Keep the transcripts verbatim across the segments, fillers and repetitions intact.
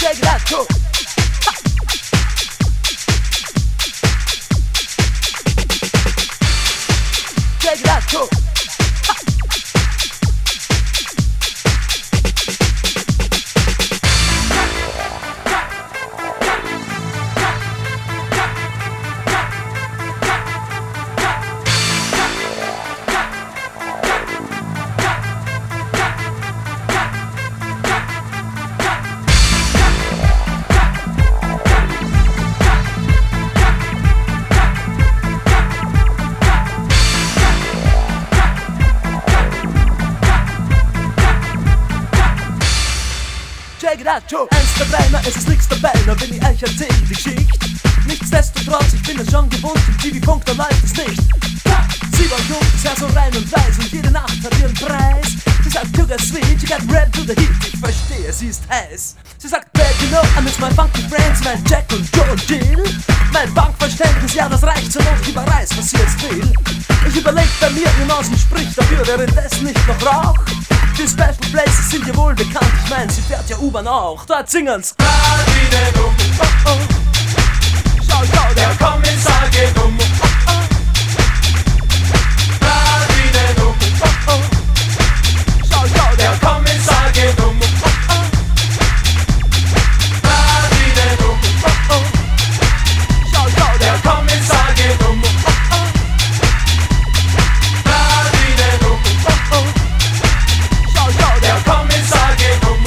Check it out, go. Check it out, go. Check it out, Joe. Eins der drei, na, es ist nix dabei, nur wenn ich euch erzähl die Geschichte. Nichtsdestotrotz, ich bin es schon gewohnt, im T V-Funk, da läuft es nicht. Ha! Sie war jung, das Herz so rein und weiß und jede Nacht hat ihren Preis. Sie sagt, you got sweet, you got red to the heat, ich verstehe, sie ist heiß. Sie sagt, babe, you know, I miss my funky friends, mein Jack und Joe und Jill. Mein Bankverständnis, ja, das reicht zur Not, lieber Reis, was sie jetzt will. Ich überleg bei mir, wie man sie spricht, dafür währenddessen nicht noch Rauch. Die Special Places sind ja wohl bekannt, ich mein, sie fährt ja U-Bahn auch. Dort singen's. Radine um, oh, oh. Schau, schau, der Kommissar geht um. oh, oh. Radine um, oh, oh. Schau, schau, der Kommissar geht um. oh, oh. Radine um, oh, oh. Schau, schau, der Kommissar geht um. oh, oh. Radine um, oh, oh. Schau, schau, der Kommissar geht um.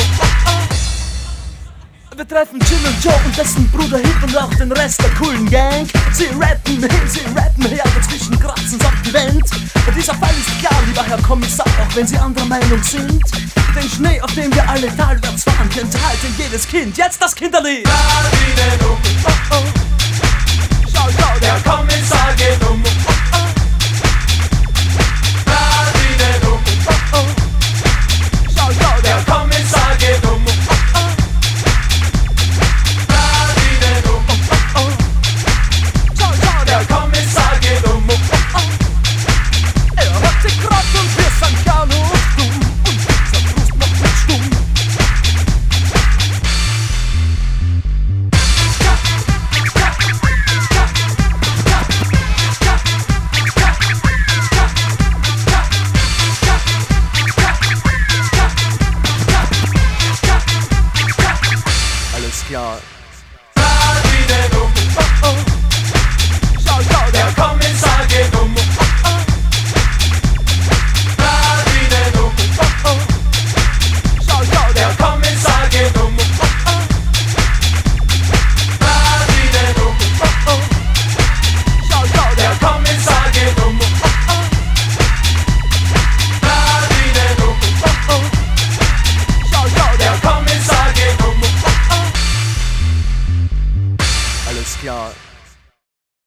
Wir treffen Jim und Joe und dessen Bruder Hip und auch den Rest der coolen Gang. Sie rappen hin, sie rappen her, dazwischen kratzen sie auf die Wand. Und dieser Fall ist klar, lieber Herr Kommissar, auch wenn Sie anderer Meinung sind. Den Schnee, auf dem wir alle talwärts fahren, kennt heute jedes Kind. Jetzt das Kinderlied. Radine um, Oh, oh. Schau, schau, der der Kommissar geht um.